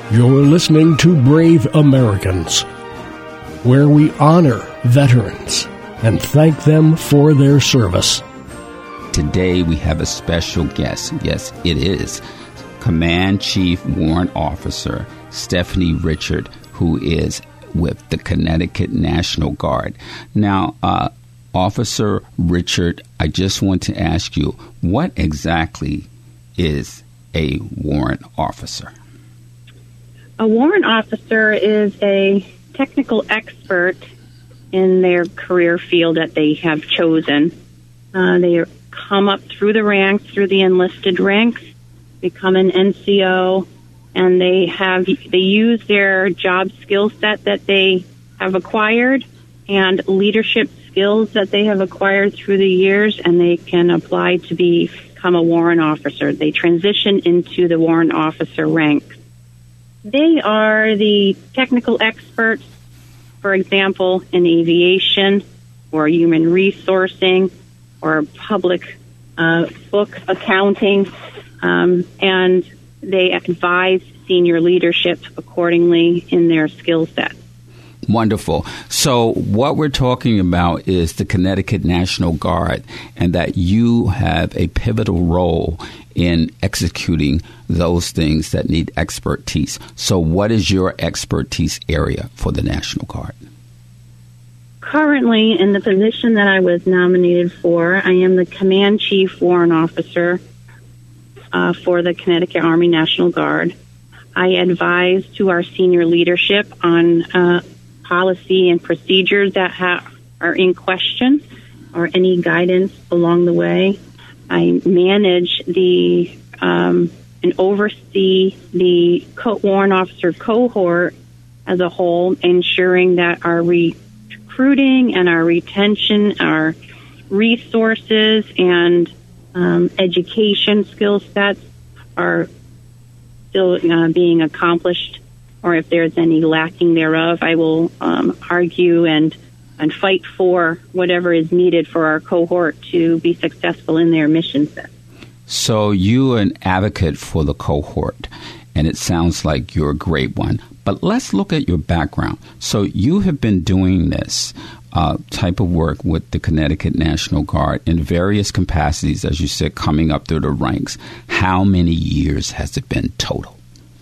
You're listening to Brave Americans, where we honor veterans and thank them for their service. Today we have a special guest. Yes, it is Command Chief Warrant Officer Stephanie Richard, who is with the Connecticut National Guard. Now, Officer Richard, I just want to ask you, what exactly is a warrant officer? A warrant officer is a technical expert in their career field that they have chosen. They come up through the ranks, through the enlisted ranks, become an NCO, and they use their job skill set that they have acquired and leadership skills that they have acquired through the years, and they can apply to become a warrant officer. They transition into the warrant officer ranks. They are the technical experts, for example, in aviation or human resourcing or public book accounting, and they advise senior leadership accordingly in their skill set. Wonderful. So what we're talking about is the Connecticut National Guard, and that you have a pivotal role in executing those things that need expertise. So what is your expertise area for the National Guard? Currently, in the position that I was nominated for, I am the Command Chief Warrant Officer for the Connecticut Army National Guard. I advise to our senior leadership on policy and procedures that are in question or any guidance along the way. I manage and oversee the warrant officer cohort as a whole, ensuring that our recruiting and our retention, our resources and education skill sets are still being accomplished, or if there's any lacking thereof, I will argue and fight for whatever is needed for our cohort to be successful in their mission set. So you are an advocate for the cohort, and it sounds like you're a great one. But let's look at your background. So you have been doing this type of work with the Connecticut National Guard in various capacities, as you said, coming up through the ranks. How many years has it been total?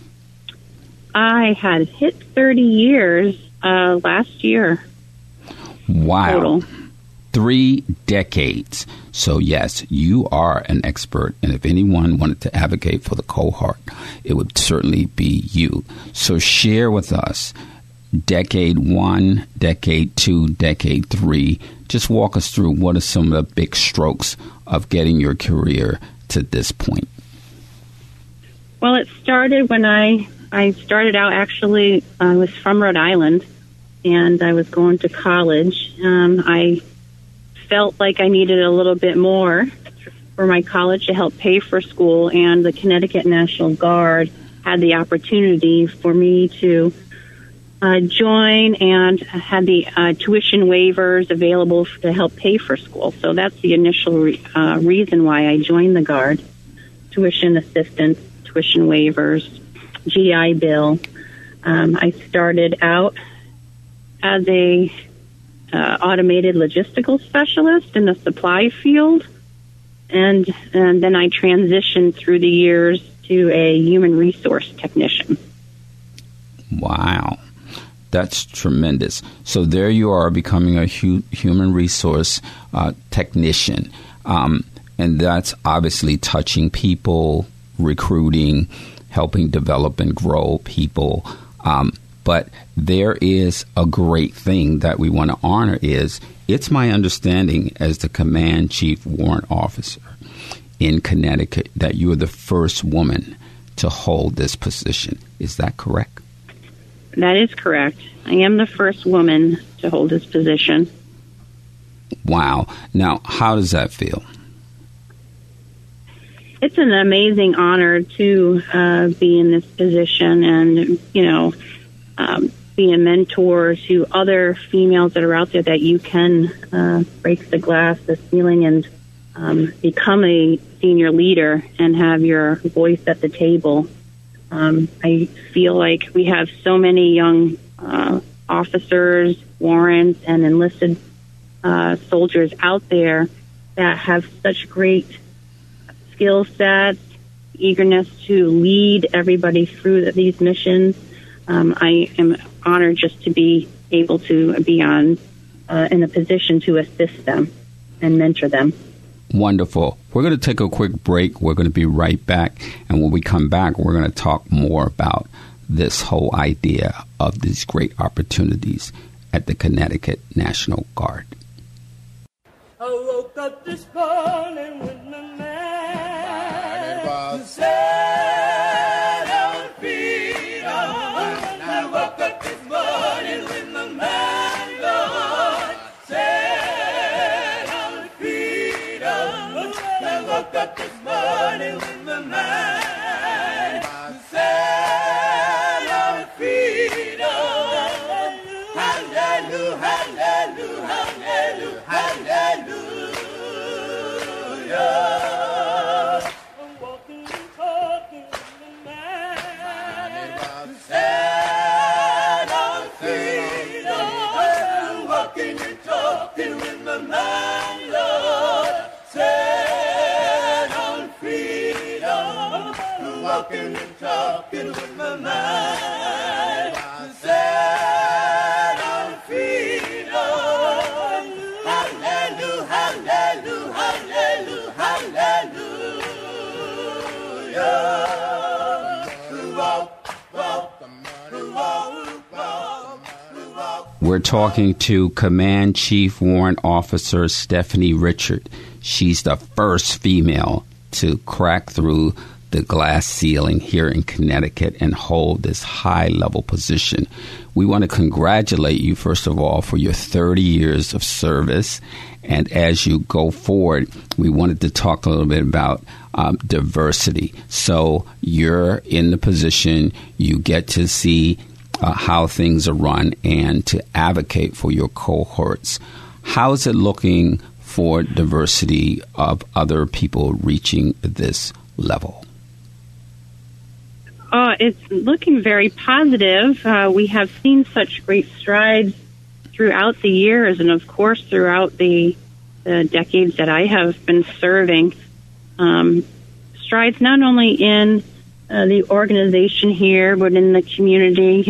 I had hit 30 years last year. Wow. Total. 3 decades. So, yes, you are an expert. And if anyone wanted to advocate for the cohort, it would certainly be you. So share with us decade 1, decade 2, decade 3. Just walk us through what are some of the big strokes of getting your career to this point. Well, it started when I started out, actually, I was from Rhode Island, and I was going to college. I felt like I needed a little bit more for my college to help pay for school, and the Connecticut National Guard had the opportunity for me to join and had the tuition waivers available to help pay for school. So that's the initial reason why I joined the Guard. Tuition assistance, tuition waivers, GI Bill. I started out as a automated logistical specialist in the supply field, and then I transitioned through the years to a human resource technician. Wow. That's tremendous. So there you are, becoming a human resource technician, and that's obviously touching people, recruiting, helping develop and grow people. But there is a great thing that we want to honor is, it's my understanding as the Command Chief Warrant Officer in Connecticut that you are the first woman to hold this position. Is that correct? That is correct. I am the first woman to hold this position. Wow. Now, how does that feel? It's an amazing honor to be in this position and, be a mentor to other females that are out there, that you can break the glass, the ceiling, and become a senior leader and have your voice at the table I feel like we have so many young officers, warrants, and enlisted soldiers out there that have such great skill sets, eagerness to lead everybody through these missions. I am honored just to be able to be in a position to assist them and mentor them. Wonderful. We're going to take a quick break. We're going to be right back. And when we come back, we're going to talk more about this whole idea of these great opportunities at the Connecticut National Guard. I woke up this morning with my mind set on freedom. I woke up this morning with my mind, Lord, set on freedom. I woke up this morning with my mind set on freedom. Hallelujah, hallelujah, hallelujah, hallelujah. I'm walking and talking with my mind set on freedom. I'm walking and talking with my mind, Lord, set on freedom. I'm walking and talking with my mind set on freedom. Hallelujah, hallelujah, hallelujah, hallelujah. We're talking to Command Chief Warrant Officer Stephanie Richard. She's the first female to crack through the glass ceiling here in Connecticut and hold this high-level position. We want to congratulate you, first of all, for your 30 years of service. And as you go forward, we wanted to talk a little bit about diversity. So you're in the position, you get to see how things are run and to advocate for your cohorts. How is it looking for diversity of other people reaching this level? It's looking very positive. We have seen such great strides throughout the years and, of course, throughout the decades that I have been serving. Strides not only in the organization here, but in the community.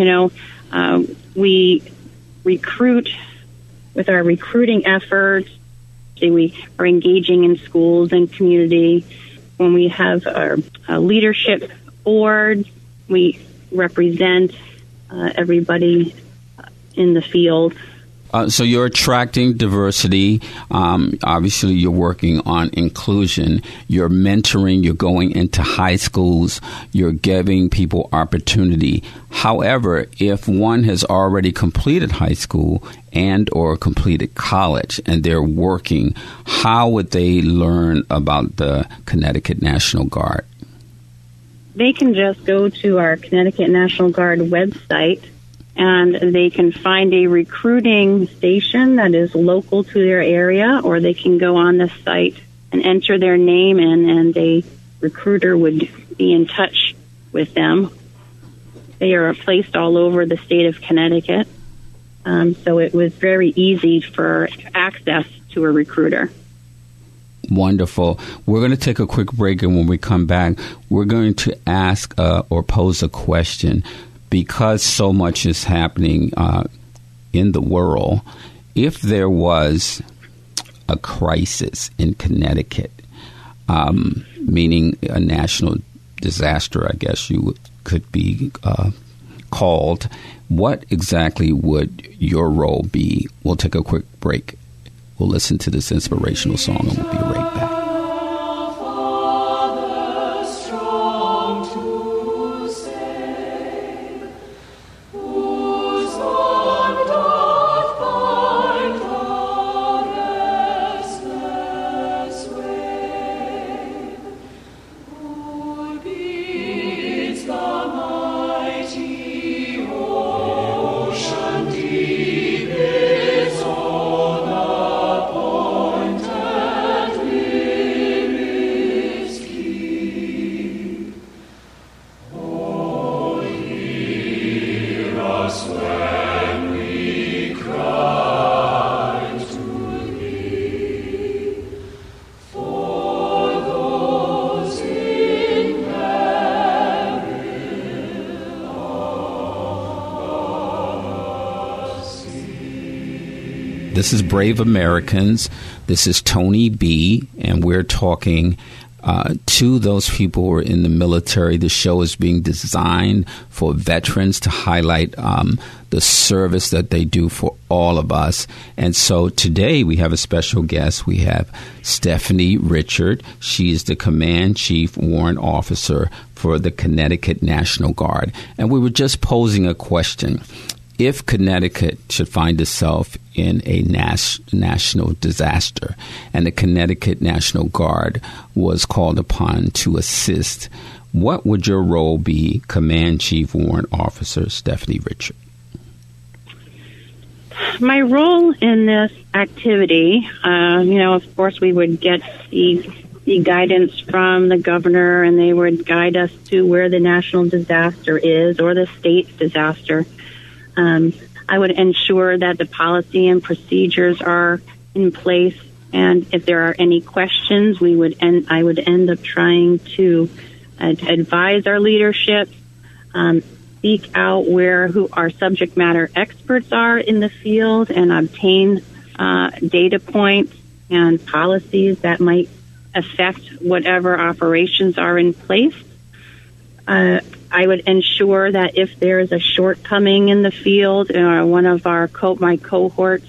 We recruit with our recruiting efforts. We are engaging in schools and community. When we have our leadership board, we represent everybody in the field. So you're attracting diversity. Obviously, you're working on inclusion. You're mentoring. You're going into high schools. You're giving people opportunity. However, if one has already completed high school and or completed college and they're working, how would they learn about the Connecticut National Guard? They can just go to our Connecticut National Guard website, and they can find a recruiting station that is local to their area, or they can go on the site and enter their name in, and a recruiter would be in touch with them. They are placed all over the state of Connecticut, so it was very easy for access to a recruiter. Wonderful. We're going to take a quick break, and when we come back, we're going to ask or pose a question. Because so much is happening in the world, if there was a crisis in Connecticut, meaning a national disaster, I guess you could be called, what exactly would your role be? We'll take a quick break. We'll listen to this inspirational song, and we'll be right back. Deep is on the appointed This is Brave Americans. This is Tony B., and we're talking to those people who are in the military. The show is being designed for veterans to highlight the service that they do for all of us. And so today we have a special guest. We have Stephanie Richard. She is the Command Chief Warrant Officer for the Connecticut National Guard. And we were just posing a question. If Connecticut should find itself in a national disaster and the Connecticut National Guard was called upon to assist, what would your role be, Command Chief Warrant Officer Stephanie Richard? My role in this activity, of course, we would get the guidance from the governor, and they would guide us to where the national disaster is or the state disaster. I would ensure that the policy and procedures are in place, and if there are any questions, I would end up trying to advise our leadership, seek out who our subject matter experts are in the field, and obtain data points and policies that might affect whatever operations are in place. I would ensure that if there is a shortcoming in the field, one of my cohorts,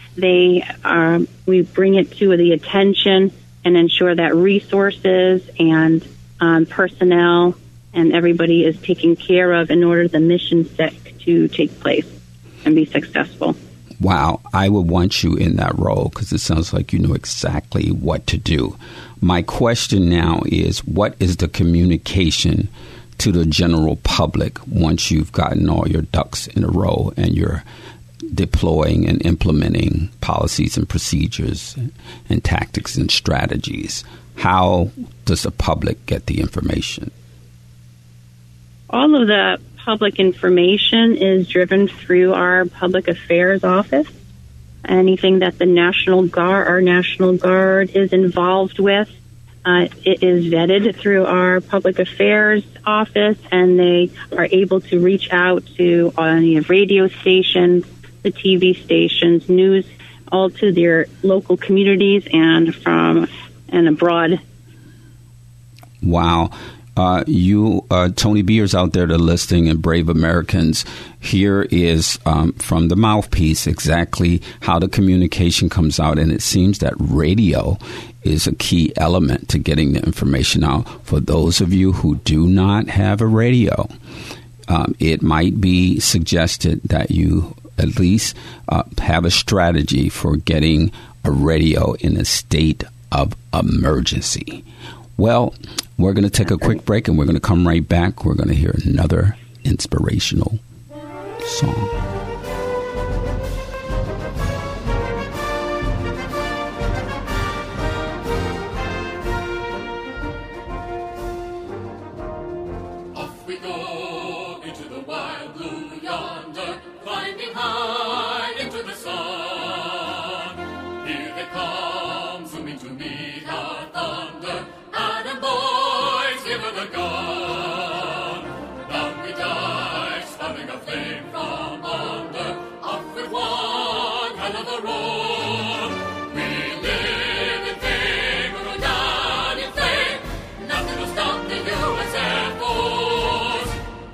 we bring it to the attention and ensure that resources and personnel and everybody is taken care of in order the mission set to take place and be successful. Wow, I would want you in that role because it sounds like you know exactly what to do. My question now is, what is the communication to the general public once you've gotten all your ducks in a row and you're deploying and implementing policies and procedures and tactics and strategies? How does the public get the information? All of the public information is driven through our public affairs office. Anything that our National Guard is involved with, it is vetted through our public affairs office, and they are able to reach out to any radio stations, the TV stations, news, all to their local communities and abroad. Wow. Tony Beers out there to listening, and Brave Americans. Here is from the mouthpiece exactly how the communication comes out, and it seems that radio is a key element to getting the information out. For those of you who do not have a radio, it might be suggested that you at least have a strategy for getting a radio in a state of emergency. Well, we're going to take a quick break, and we're going to come right back. We're going to hear another inspirational song. Off we go into the wild blue yonder, climbing high into the sun. Here they come, zooming to meet our thunder. Adam boys, give her the gun. Down we dive, spouting a flame from under. Off with one hell of a roar. We live in fame, we're down in flame. Nothing will stop the U.S. Air Force.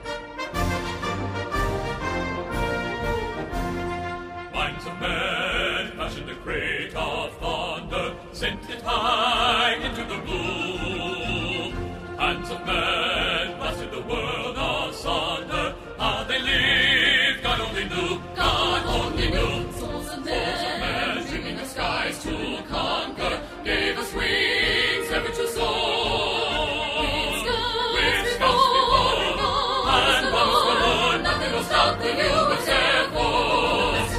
Minds of men fashioned a crate of thunder, sent it high into the blue. Hands of men blasted the world asunder. How they lived, God only knew. God only knew. Souls of men dreaming of skies to conquer, gave us wings ever to soar. With scouts before and bombs galore, nothing will stop the U.S. Air Force.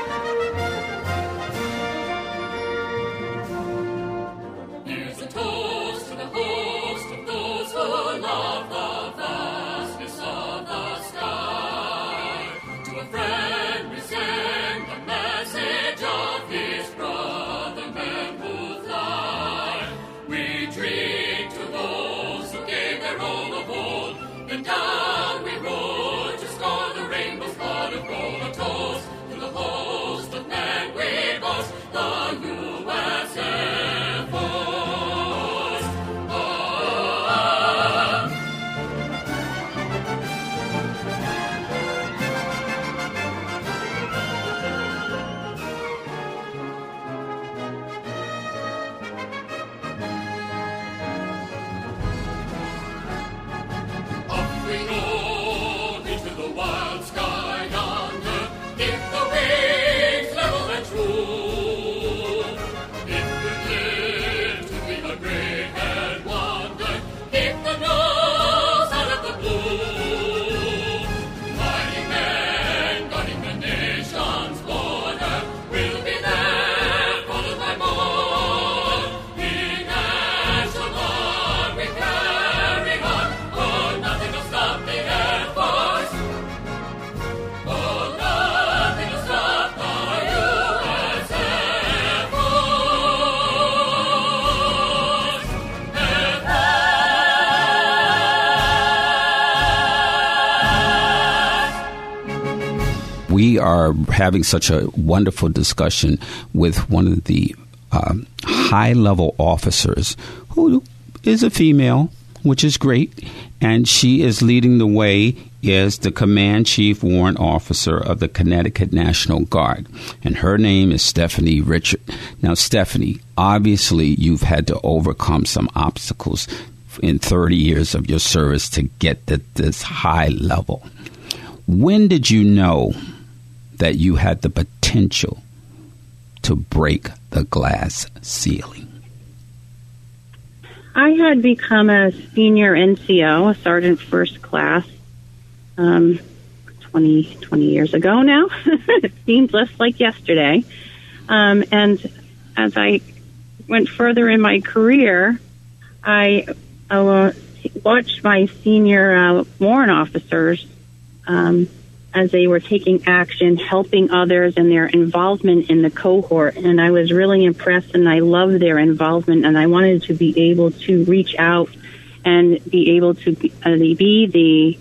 Here's a toy We are having such a wonderful discussion with one of the high-level officers who is a female, which is great, and she is leading the way as the Command Chief Warrant Officer of the Connecticut National Guard, and her name is Stephanie Richard. Now, Stephanie, obviously you've had to overcome some obstacles in 30 years of your service to get to this high level. When did you know that you had the potential to break the glass ceiling? I had become a senior NCO, a sergeant first class, 20 years ago now. It seems less like yesterday. And as I went further in my career, I watched my senior warrant officers as they were taking action, helping others, and their involvement in the cohort. And I was really impressed, and I loved their involvement, and I wanted to be able to reach out and be able to be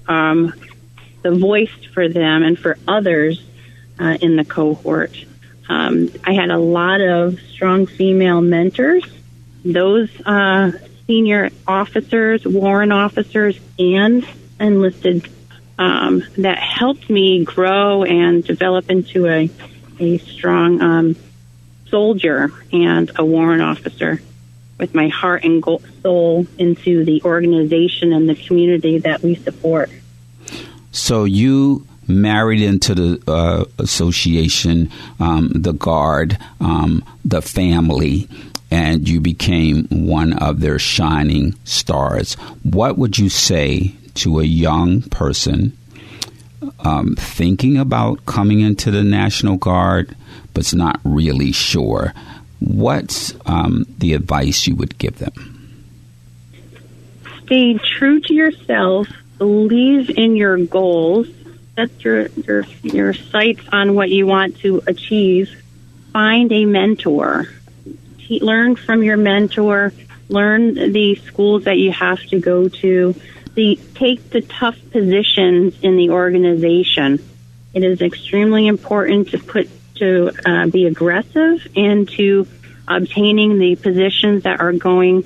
the voice for them and for others in the cohort. I had a lot of strong female mentors. Those senior officers, warrant officers, and enlisted that helped me grow and develop into a strong soldier and a warrant officer with my heart and soul into the organization and the community that we support. So you married into the association, the Guard, the family, and you became one of their shining stars. What would you say to a young person thinking about coming into the National Guard but's not really sure? What's the advice you would give them? Stay true to yourself. Believe in your goals. Set your sights on what you want to achieve. Find a mentor. Learn from your mentor. Learn the schools that you have to go to. Take the tough positions in the organization. It is extremely important to be aggressive and to obtaining the positions that are going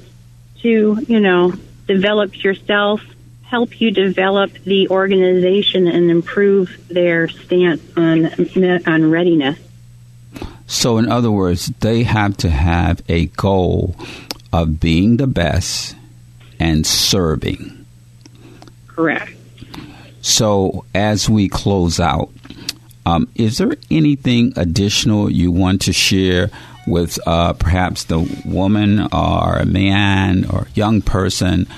to, develop yourself, help you develop the organization and improve their stance on readiness. So, in other words, they have to have a goal of being the best and serving. Correct. So, as we close out, is there anything additional you want to share with perhaps the woman or a man or young person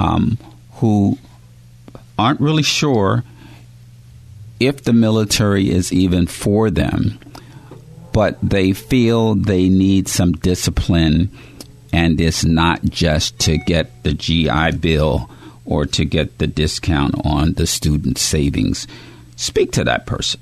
who aren't really sure if the military is even for them, but they feel they need some discipline, and it's not just to get the GI Bill or to get the discount on the student savings? Speak to that person.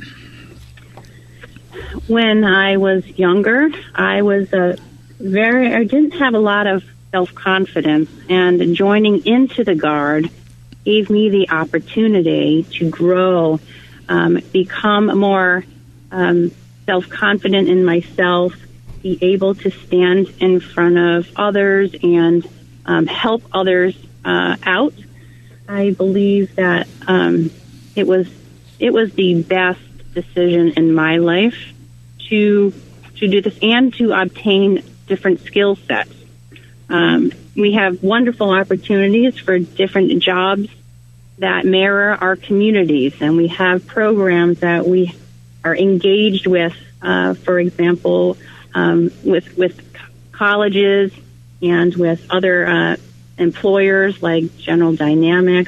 When I was younger, I didn't have a lot of self-confidence, and joining into the Guard gave me the opportunity to grow, become more self-confident in myself, be able to stand in front of others and help others out. I believe that it was the best decision in my life to do this and to obtain different skill sets. We have wonderful opportunities for different jobs that mirror our communities, and we have programs that we are engaged with, for example, with colleges and with other employers like General Dynamics,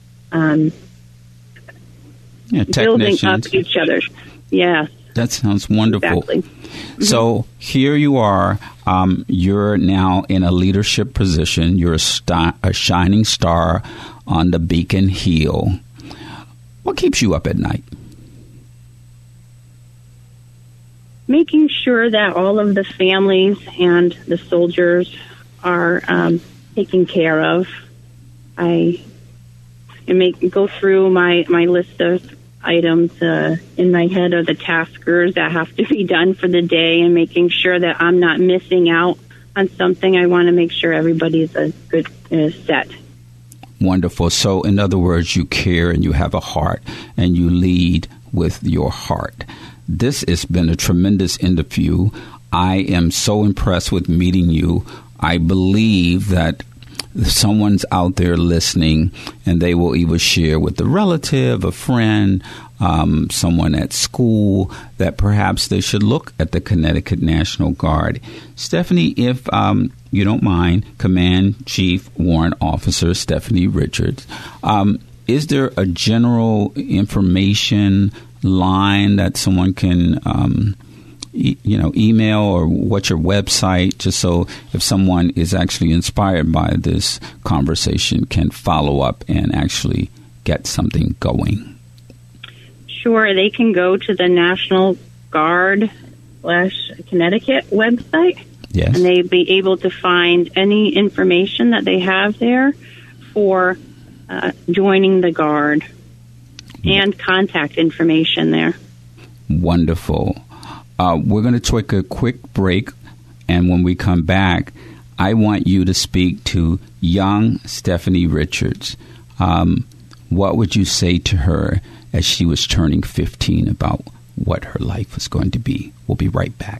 building up each other. Yes. That sounds wonderful. Exactly. Mm-hmm. So here you are. You're now in a leadership position. You're a shining star on the Beacon Hill. What keeps you up at night? Making sure that all of the families and the soldiers are taken care of. I go through my list of items in my head of the taskers that have to be done for the day, and making sure that I'm not missing out on something. I want to make sure everybody's a good set. Wonderful. So, in other words, you care and you have a heart, and you lead with your heart. This has been a tremendous interview. I am so impressed with meeting you. I believe that someone's out there listening, and they will either share with a relative, a friend, someone at school, that perhaps they should look at the Connecticut National Guard. Stephanie, if you don't mind, Command Chief Warrant Officer Stephanie Richards, is there a general information line that someone can email, or what's your website, just so if someone is actually inspired by this conversation can follow up and actually get something going? Sure. They can go to the National Guard /Connecticut website. Yes. And they'd be able to find any information that they have there for joining the Guard, and contact information there. Wonderful. We're going to take a quick break, and when we come back, I want you to speak to young Stephanie Richards. What would you say to her as she was turning 15 about what her life was going to be? We'll be right back.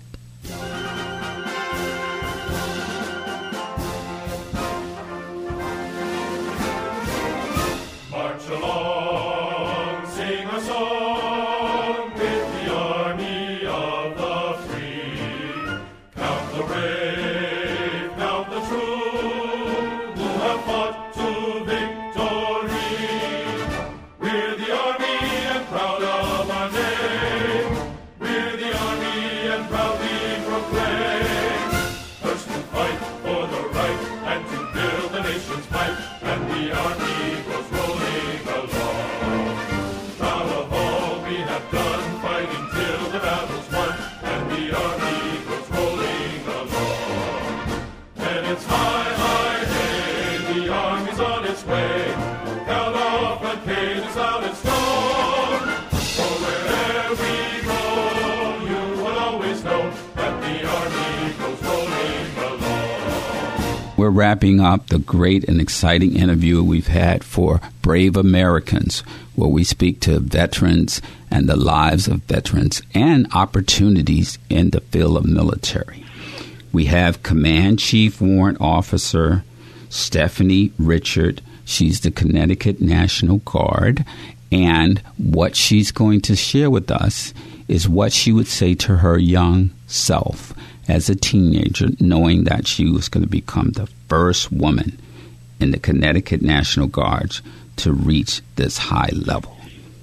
March along, sing a song with the army of the free. Count the brave, count the true, who have fought to victory. We're the army and proud of our name. We're the army and proudly proclaim. First to fight for the right and to build the nation's might. And the army goes rolling along. Proud of all we have done, fighting till the battle's won. And the army goes rolling along. And it's high, high, hey, the army's on its way. Count off the cages out and strong. For wherever we go, you will always know that the army goes rolling along. We're wrapping up the great and exciting interview we've had for Brave Americans, where we speak to veterans and the lives of veterans and opportunities in the field of military. We have Command Chief Warrant Officer Stephanie Richard. She's the Connecticut National Guard, and what she's going to share with us is what she would say to her young self as a teenager, knowing that she was going to become the first woman in the Connecticut National Guard to reach this high level.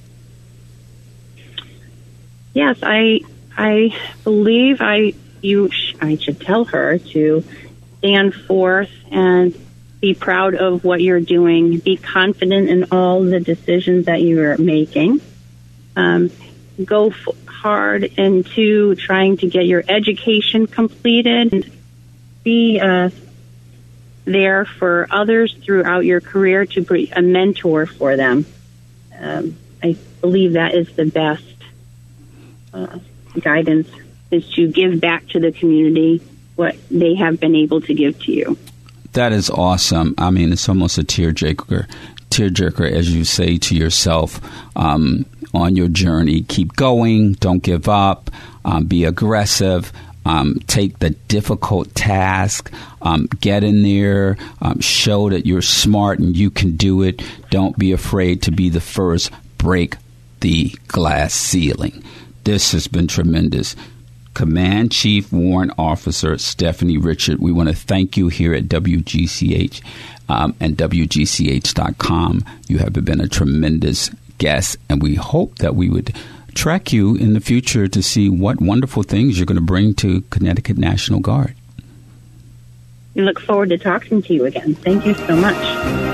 Yes, I believe I should tell her to stand forth and be proud of what you're doing. Be confident in all the decisions that you are making. Go hard into trying to get your education completed. And be there for others throughout your career, to be a mentor for them. I believe that is the best guidance, is to give back to the community what they have been able to give to you. That is awesome. I mean, it's almost a tearjerker, as you say to yourself on your journey. Keep going. Don't give up. Be aggressive. take the difficult task, get in there, show that you're smart and you can do it. Don't be afraid to be the first. Break the glass ceiling. This has been tremendous. Command Chief Warrant Officer Stephanie Richard, we want to thank you here at WGCH and WGCH.com. You have been a tremendous guest, and we hope that we would track you in the future to see what wonderful things you're going to bring to Connecticut National Guard. We look forward to talking to you again. Thank you so much.